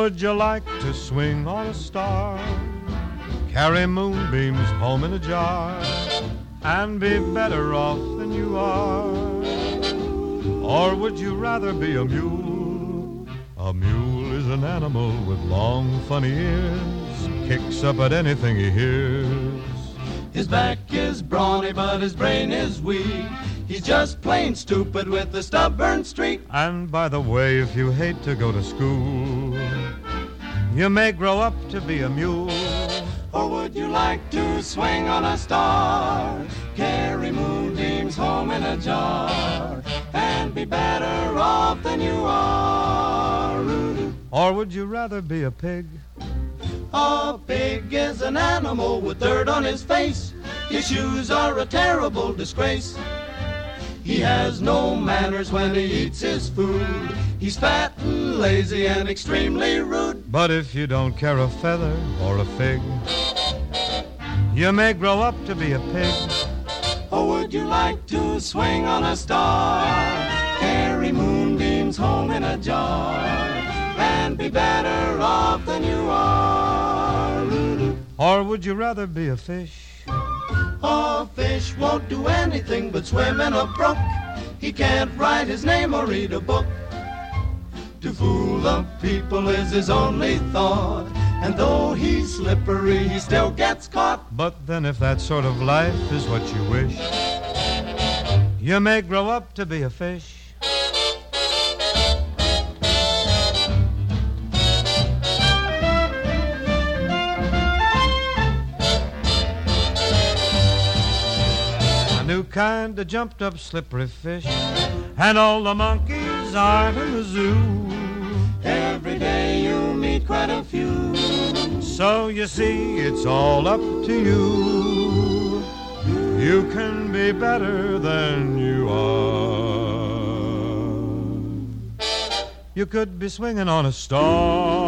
would you like to swing on a star? Carry moonbeams home in a jar and be better off than you are? Or would you rather be a mule? A mule is an animal with long, funny ears, kicks up at anything he hears. His back is brawny, but his brain is weak. He's just plain stupid with a stubborn streak. And by the way, if you hate to go to school, you may grow up to be a mule. Or would you like to swing on a star, carry moonbeams home in a jar, and be better off than you are? Or would you rather be a pig? A pig is an animal with dirt on his face. His shoes are a terrible disgrace. He has no manners when he eats his food. He's fat and lazy and extremely rude. But if you don't care a feather or a fig, you may grow up to be a pig. Or would you like to swing on a star, carry moonbeams home in a jar, and be better off than you are? Or would you rather be a fish? A fish won't do anything but swim in a brook. He can't write his name or read a book. To fool the people is his only thought, and though he's slippery, he still gets caught. But then if that sort of life is what you wish, you may grow up to be a fish. New kind of jumped up slippery fish, and all the monkeys aren't in the zoo. Every day you meet quite a few. So you see, it's all up to you. You can be better than you are. You could be swinging on a star,